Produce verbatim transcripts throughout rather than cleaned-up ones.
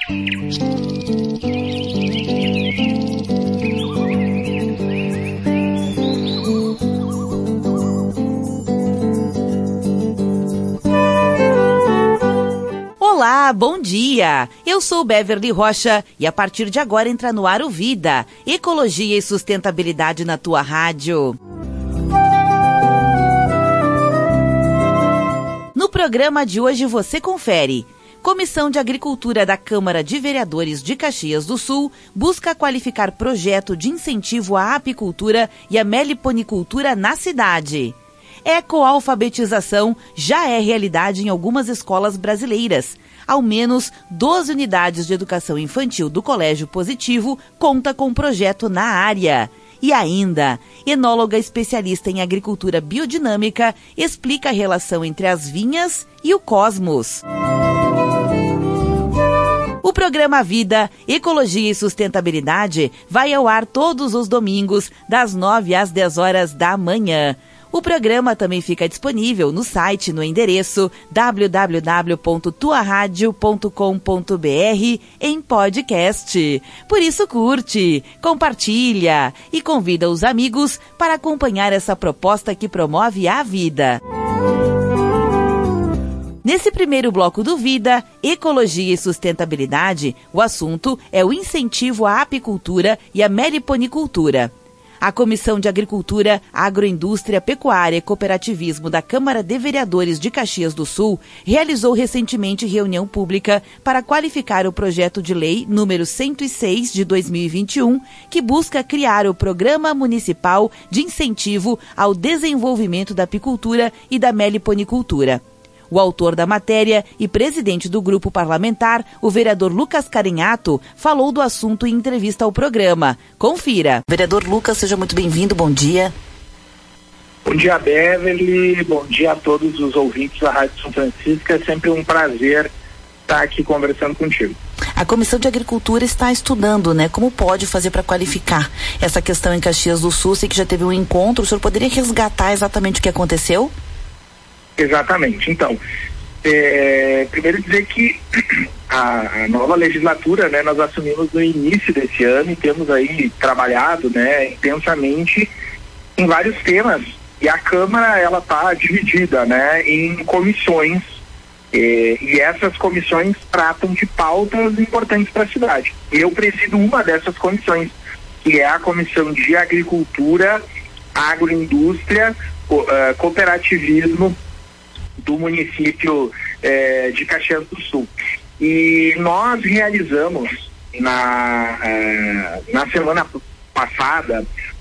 Olá, bom dia! Eu sou Beverly Rocha e a partir de agora entra no ar o Vida, Ecologia e Sustentabilidade na tua rádio. No programa de hoje você confere. Comissão de Agricultura da Câmara de Vereadores de Caxias do Sul busca qualificar projeto de incentivo à apicultura e à meliponicultura na cidade. Ecoalfabetização já é realidade em algumas escolas brasileiras. Ao menos doze unidades de educação infantil do Colégio Positivo conta com projeto na área. E ainda, enóloga especialista em agricultura biodinâmica explica a relação entre as vinhas e o cosmos. O programa Vida, Ecologia e Sustentabilidade vai ao ar todos os domingos, das nove às dez horas da manhã. O programa também fica disponível no site no endereço w w w ponto tua rádio ponto com ponto b r em podcast. Por isso curte, compartilha e convida os amigos para acompanhar essa proposta que promove a vida. Nesse primeiro bloco do Vida, Ecologia e Sustentabilidade, o assunto é o incentivo à apicultura e à meliponicultura. A Comissão de Agricultura, Agroindústria, Pecuária e Cooperativismo da Câmara de Vereadores de Caxias do Sul realizou recentemente reunião pública para qualificar o projeto de lei número cento e seis de dois mil e vinte e um, que busca criar o Programa Municipal de Incentivo ao Desenvolvimento da Apicultura e da Meliponicultura. O autor da matéria e presidente do grupo parlamentar, o vereador Lucas Carinhato, falou do assunto em entrevista ao programa. Confira. Vereador Lucas, seja muito bem-vindo, bom dia. Bom dia, Beverly, bom dia a todos os ouvintes da Rádio São Francisco, é sempre um prazer estar aqui conversando contigo. A Comissão de Agricultura está estudando, né, como pode fazer para qualificar essa questão em Caxias do Sul. Sei que já teve um encontro, o senhor poderia resgatar exatamente o que aconteceu? Exatamente. Então, é, primeiro dizer que a, a nova legislatura, né, nós assumimos no início desse ano e temos aí trabalhado, né, intensamente em vários temas. E a Câmara, ela está dividida, né, em comissões é, e essas comissões tratam de pautas importantes para a cidade. Eu presido uma dessas comissões, que é a Comissão de Agricultura, Agroindústria, co, uh, Cooperativismo do município eh, de Caxias do Sul. E nós realizamos na, eh, na semana passada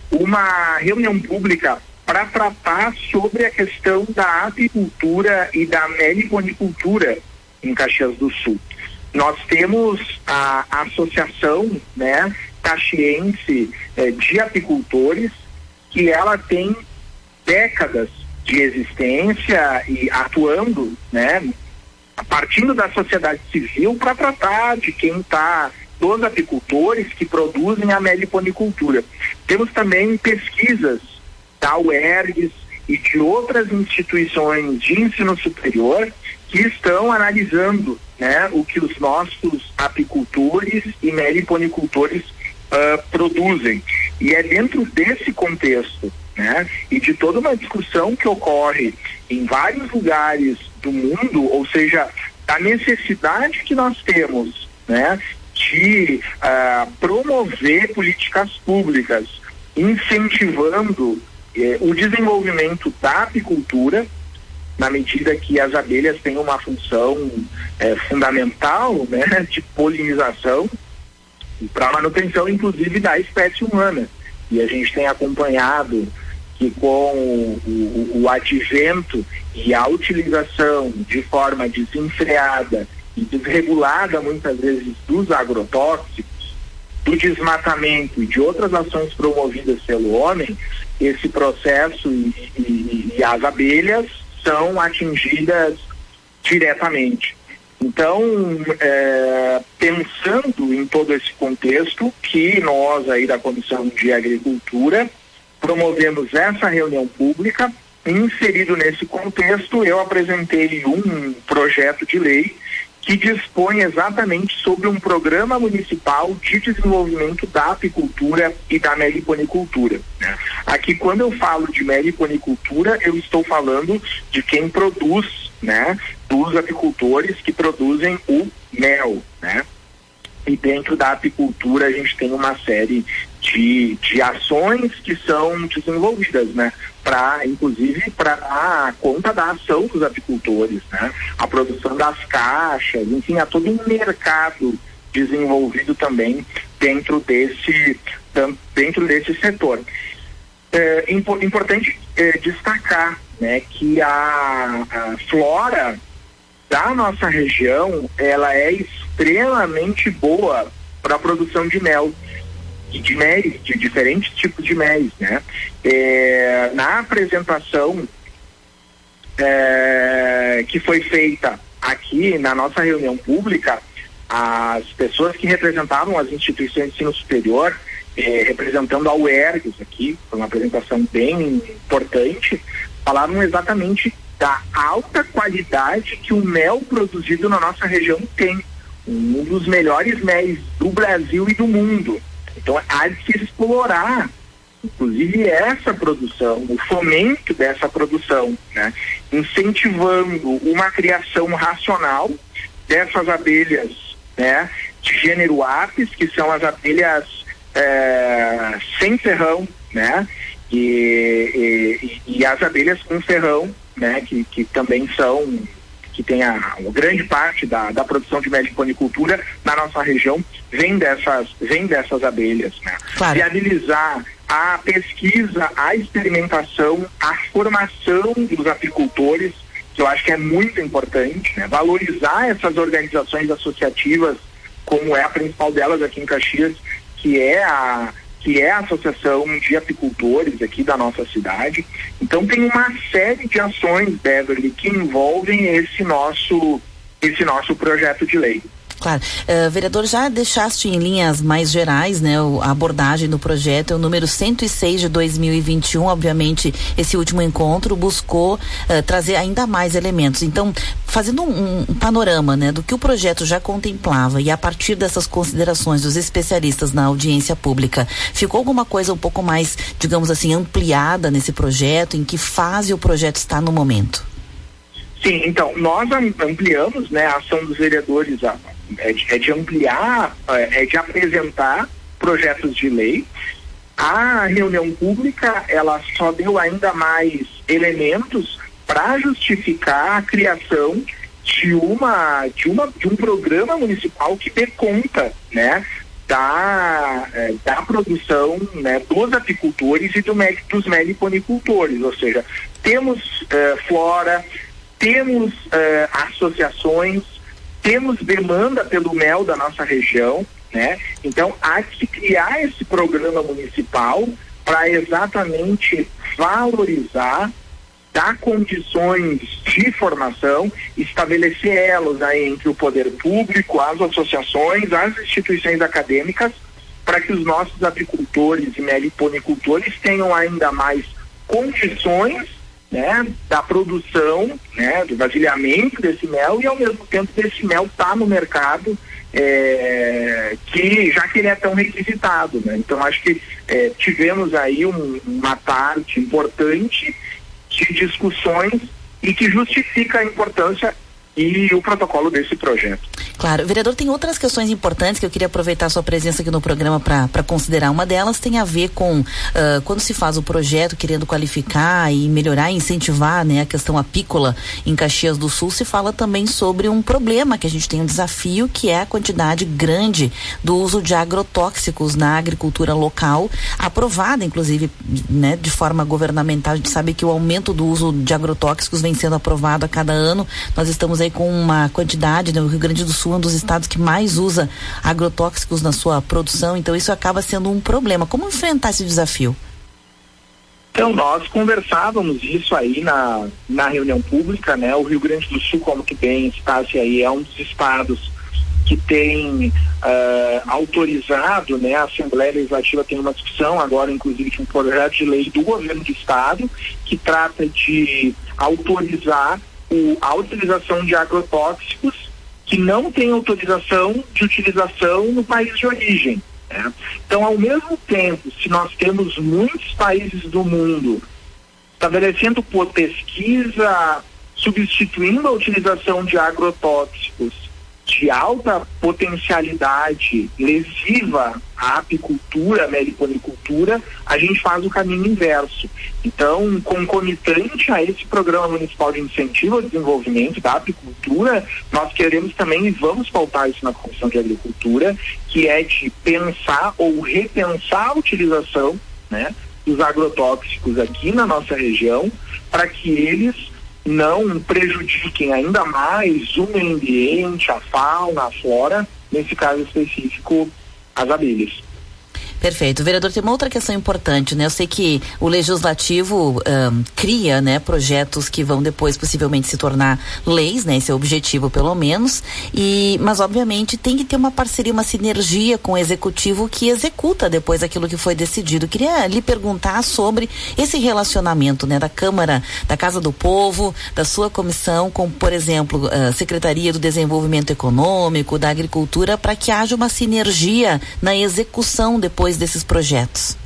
uma reunião pública para tratar sobre a questão da apicultura e da meliponicultura em Caxias do Sul. Nós temos a Associação, né, Caxiense eh, de Apicultores, que ela tem décadas de existência e atuando, né, partindo da sociedade civil para tratar de quem está, dos apicultores que produzem a meliponicultura. Temos também pesquisas da U E R G S e de outras instituições de ensino superior que estão analisando, né, o que os nossos apicultores e meliponicultores uh, produzem. E é dentro desse contexto, né, e de toda uma discussão que ocorre em vários lugares do mundo, ou seja, da necessidade que nós temos, né, de uh, promover políticas públicas, incentivando eh, o desenvolvimento da apicultura, na medida que as abelhas têm uma função eh, fundamental, né, de polinização para a manutenção, inclusive, da espécie humana. E a gente tem acompanhado que com o, o, o advento e a utilização de forma desenfreada e desregulada, muitas vezes, dos agrotóxicos, do desmatamento e de outras ações promovidas pelo homem, esse processo e, e, e as abelhas são atingidas diretamente. Então, é, pensando em todo esse contexto, que nós aí da Comissão de Agricultura promovemos essa reunião pública, inserido nesse contexto, eu apresentei um projeto de lei que dispõe exatamente sobre um programa municipal de desenvolvimento da apicultura e da meliponicultura, né? Aqui, quando eu falo de meliponicultura, eu estou falando de quem produz, né, dos apicultores que produzem o mel, né? E dentro da apicultura a gente tem uma série de, de ações que são desenvolvidas, né? Para, inclusive, para dar conta da ação dos apicultores, né? A produção das caixas, enfim, há todo um mercado desenvolvido também dentro desse, dentro desse setor. É impo, importante é, destacar, né, que a, a flora da nossa região, ela é extremamente boa para a produção de mel e de mel, de diferentes tipos de mel, né? É, na apresentação é, que foi feita aqui na nossa reunião pública, as pessoas que representavam as instituições de ensino superior, é, representando a U E R G S aqui, foi uma apresentação bem importante, falaram exatamente da alta qualidade que o mel produzido na nossa região tem, um dos melhores méis do Brasil e do mundo. Então há de se explorar, inclusive, essa produção, o fomento dessa produção, né? Incentivando uma criação racional dessas abelhas, né, de gênero Apis, que são as abelhas é, sem ferrão, né? E, e, e as abelhas com ferrão, né, que, que também são, que tem a, a grande parte da, da produção de meliponicultura na nossa região, vem dessas, vem dessas abelhas, né? Claro. Viabilizar a pesquisa, a experimentação, a formação dos apicultores, que eu acho que é muito importante, né? Valorizar essas organizações associativas, como é a principal delas aqui em Caxias, que é a que é a Associação de Apicultores aqui da nossa cidade. Então tem uma série de ações, Beverly, que envolvem esse nosso, esse nosso projeto de lei. Claro. Uh, vereador, já deixaste em linhas mais gerais, né, a abordagem do projeto, é o número cento e seis de dois mil e vinte e um, obviamente esse último encontro buscou uh, trazer ainda mais elementos. Então, fazendo um, um panorama, né, do que o projeto já contemplava e a partir dessas considerações dos especialistas na audiência pública, ficou alguma coisa um pouco mais, digamos assim, ampliada nesse projeto? Em que fase o projeto está no momento? Sim, então, nós ampliamos, né, a ação dos vereadores, a É de, é de ampliar, é de apresentar projetos de lei. A reunião pública, ela só deu ainda mais elementos para justificar a criação de uma, de uma de um programa municipal que dê conta, né, da, da produção, né, dos apicultores e do, dos meliponicultores. Ou seja, temos uh, flora, temos uh, associações, temos demanda pelo mel da nossa região, né? Então há que se criar esse programa municipal para exatamente valorizar, dar condições de formação, estabelecer elos aí entre o poder público, as associações, as instituições acadêmicas, para que os nossos apicultores e meliponicultores tenham ainda mais condições, né, da produção, né, do vasilhamento desse mel, e ao mesmo tempo desse mel tá no mercado, é, que já que ele é tão requisitado, né? Então acho que é, tivemos aí um, uma parte importante de discussões e que justifica a importância e o protocolo desse projeto. Claro, vereador, tem outras questões importantes que eu queria aproveitar a sua presença aqui no programa para considerar. Uma delas tem a ver com uh, quando se faz o projeto querendo qualificar e melhorar e incentivar, né, a questão apícola em Caxias do Sul, se fala também sobre um problema que a gente tem, um desafio, que é a quantidade grande do uso de agrotóxicos na agricultura local, aprovada inclusive, né, de forma governamental. A gente sabe que o aumento do uso de agrotóxicos vem sendo aprovado a cada ano. Nós estamos aí com uma quantidade, né, o Rio Grande do Sul é um dos estados que mais usa agrotóxicos na sua produção, então isso acaba sendo um problema. Como enfrentar esse desafio? Então, nós conversávamos isso aí na, na reunião pública, né? O Rio Grande do Sul, como que bem está-se aí, é um dos estados que tem uh, autorizado, né? A Assembleia Legislativa tem uma discussão agora, inclusive, de um projeto de lei do governo do estado que trata de autorizar o, a utilização de agrotóxicos que não têm autorização de utilização no país de origem. Né? Então, ao mesmo tempo, se nós temos muitos países do mundo estabelecendo por pesquisa, substituindo a utilização de agrotóxicos de alta potencialidade lesiva à apicultura, à meliponicultura, a gente faz o caminho inverso. Então, concomitante a esse Programa Municipal de Incentivo ao Desenvolvimento da Apicultura, nós queremos também, e vamos pautar isso na Comissão de Agricultura, que é de pensar ou repensar a utilização, né, dos agrotóxicos aqui na nossa região, para que eles não prejudiquem ainda mais o meio ambiente, a fauna, a flora, nesse caso específico, as abelhas. Perfeito. Vereador, tem uma outra questão importante, né? Eu sei que o Legislativo um, cria, né, projetos que vão depois possivelmente se tornar leis, né? Esse é o objetivo, pelo menos. E, mas, obviamente, tem que ter uma parceria, uma sinergia com o Executivo que executa depois aquilo que foi decidido. Queria lhe perguntar sobre esse relacionamento, né, da Câmara, da Casa do Povo, da sua comissão com, por exemplo, a Secretaria do Desenvolvimento Econômico, da Agricultura, para que haja uma sinergia na execução depois desses projetos.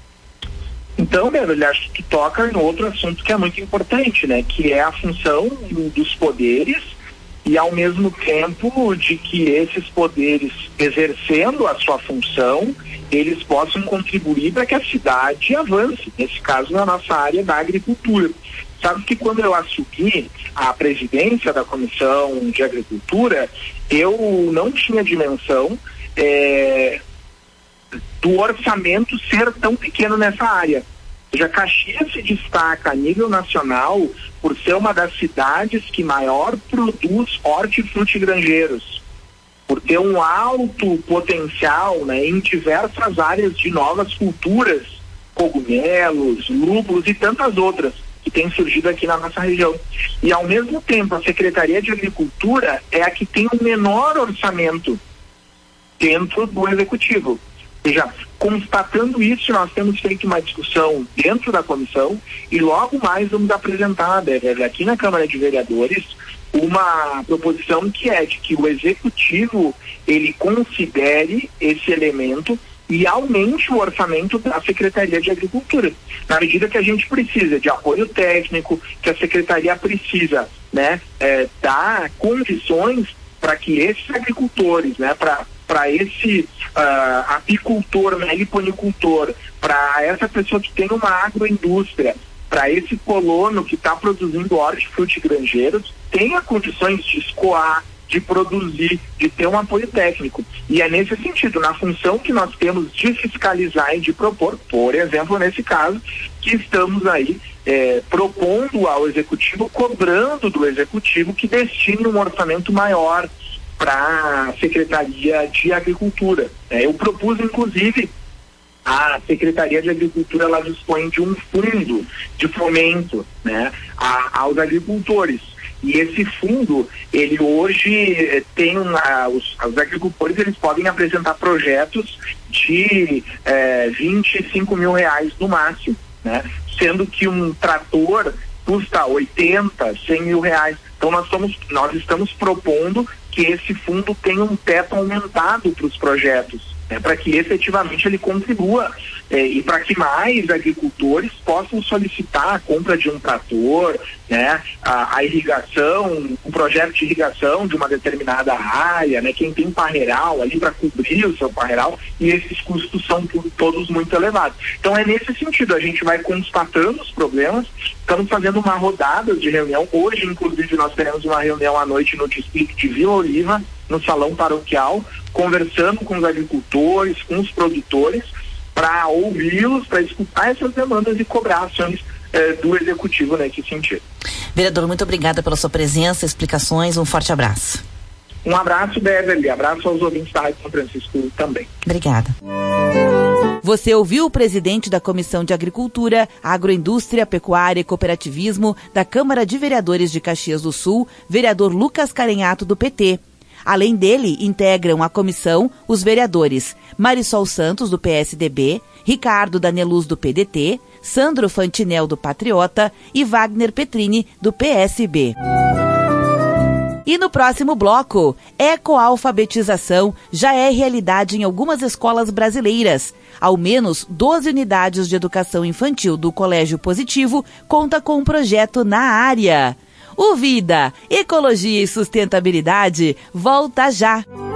Então, Bernardo, acho que toca em outro assunto que é muito importante, né? Que é a função dos poderes e, ao mesmo tempo, de que esses poderes, exercendo a sua função, eles possam contribuir para que a cidade avance, nesse caso, na nossa área da agricultura. Sabe que quando eu assumi a presidência da Comissão de Agricultura, eu não tinha dimensão é, do orçamento ser tão pequeno nessa área. Já Caxias se destaca a nível nacional por ser uma das cidades que maior produz hortifrutigranjeiros, por ter um alto potencial, né, em diversas áreas de novas culturas, cogumelos, lúpulos e tantas outras que têm surgido aqui na nossa região. E, ao mesmo tempo, a Secretaria de Agricultura é a que tem o menor orçamento dentro do Executivo. Já constatando isso, nós temos feito uma discussão dentro da comissão e logo mais vamos apresentar, Beverly, aqui na Câmara de Vereadores, uma proposição que é de que o Executivo ele considere esse elemento e aumente o orçamento da Secretaria de Agricultura, na medida que a gente precisa de apoio técnico, que a Secretaria precisa, né, é, dar condições para que esses agricultores, né, para para esse uh, apicultor, meliponicultor, para essa pessoa que tem uma agroindústria, para esse colono que está produzindo hortifrutigranjeiros, tenha condições de escoar, de produzir, de ter um apoio técnico. E é nesse sentido, na função que nós temos de fiscalizar e de propor, por exemplo, nesse caso, que estamos aí eh, propondo ao Executivo, cobrando do Executivo que destine um orçamento maior para a Secretaria de Agricultura. É, eu propus, inclusive, a Secretaria de Agricultura, ela dispõe de um fundo de fomento, né, a, aos agricultores. E esse fundo, ele hoje tem uma, os, os agricultores, eles podem apresentar projetos de eh, vinte e cinco mil reais no máximo, né, sendo que um trator custa oitenta, cem mil reais. Então nós estamos, nós estamos propondo que esse fundo tenha um teto aumentado para os projetos, né, para que efetivamente ele contribua eh, e para que mais agricultores possam solicitar a compra de um trator, né, a, a irrigação, um projeto de irrigação de uma determinada área, né, quem tem parreiral ali para cobrir o seu parreiral, e esses custos são todos muito elevados. Então é nesse sentido, a gente vai constatando os problemas, estamos fazendo uma rodada de reunião, hoje inclusive nós teremos uma reunião à noite no distrito de Vila Oliva, no salão paroquial, conversando com os agricultores, com os produtores, para ouvi-los, para escutar essas demandas e cobrar ações eh, do Executivo nesse sentido. Vereador, muito obrigada pela sua presença, explicações, um forte abraço. Um abraço, Beverly, abraço aos ouvintes da Rádio São Francisco também. Obrigada. Você ouviu o presidente da Comissão de Agricultura, Agroindústria, Pecuária e Cooperativismo da Câmara de Vereadores de Caxias do Sul, vereador Lucas Carenhato, do P T. Além dele, integram a comissão os vereadores Marisol Santos, do P S D B, Ricardo Daneluz, do P D T, Sandro Fantinel, do Patriota e Wagner Petrini, do P S B. E no próximo bloco, ecoalfabetização já é realidade em algumas escolas brasileiras. Ao menos doze unidades de educação infantil do Colégio Positivo conta com um projeto na área. O Vida, Ecologia e Sustentabilidade volta já!